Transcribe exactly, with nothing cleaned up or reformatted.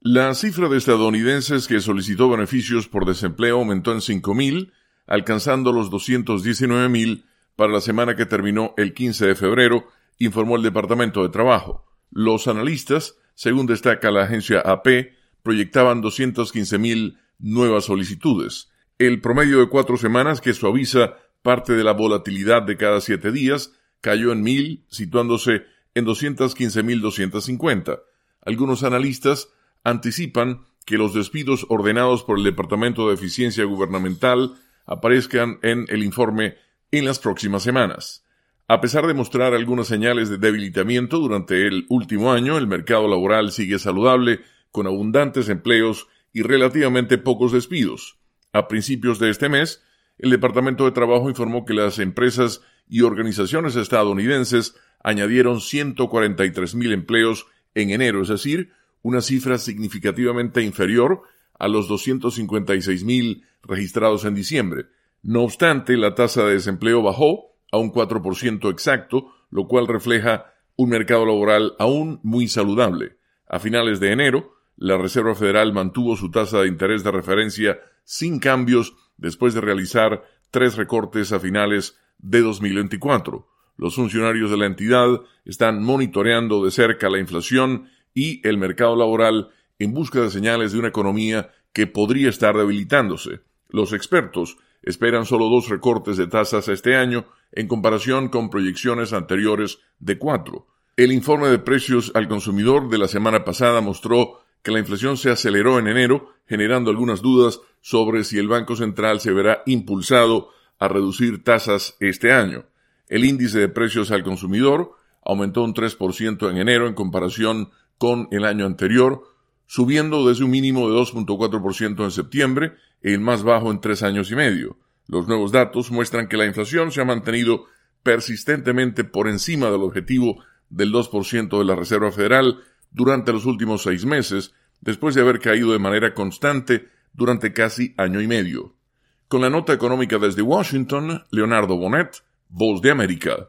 La cifra de estadounidenses que solicitó beneficios por desempleo aumentó en cinco mil, alcanzando los doscientos diecinueve mil para la semana que terminó el quince de febrero, informó el Departamento de Trabajo. Los analistas, según destaca la agencia A P, proyectaban doscientos quince mil nuevas solicitudes. El promedio de cuatro semanas, que suaviza parte de la volatilidad de cada siete días, cayó en mil, situándose en doscientos quince mil doscientos cincuenta. Algunos analistas anticipan que los despidos ordenados por el Departamento de Eficiencia Gubernamental aparezcan en el informe en las próximas semanas. A pesar de mostrar algunas señales de debilitamiento durante el último año, el mercado laboral sigue saludable, con abundantes empleos y relativamente pocos despidos. A principios de este mes, el Departamento de Trabajo informó que las empresas y organizaciones estadounidenses añadieron ciento cuarenta y tres mil empleos en enero, es decir, una cifra significativamente inferior a los doscientos cincuenta y seis mil registrados en diciembre. No obstante, la tasa de desempleo bajó a un cuatro por ciento exacto, lo cual refleja un mercado laboral aún muy saludable. A finales de enero, la Reserva Federal mantuvo su tasa de interés de referencia sin cambios después de realizar tres recortes a finales de dos mil veinticuatro. Los funcionarios de la entidad están monitoreando de cerca la inflación y el mercado laboral en busca de señales de una economía que podría estar debilitándose. Los expertos esperan solo dos recortes de tasas este año en comparación con proyecciones anteriores de cuatro. El informe de precios al consumidor de la semana pasada mostró que la inflación se aceleró en enero, generando algunas dudas sobre si el Banco Central se verá impulsado a reducir tasas este año. El índice de precios al consumidor aumentó un tres por ciento en enero en comparación con el año anterior, subiendo desde un mínimo de dos punto cuatro por ciento en septiembre, el más bajo en tres años y medio. Los nuevos datos muestran que la inflación se ha mantenido persistentemente por encima del objetivo del dos por ciento de la Reserva Federal durante los últimos seis meses, después de haber caído de manera constante durante casi año y medio. Con la nota económica desde Washington, Leonardo Bonet, Voz de América.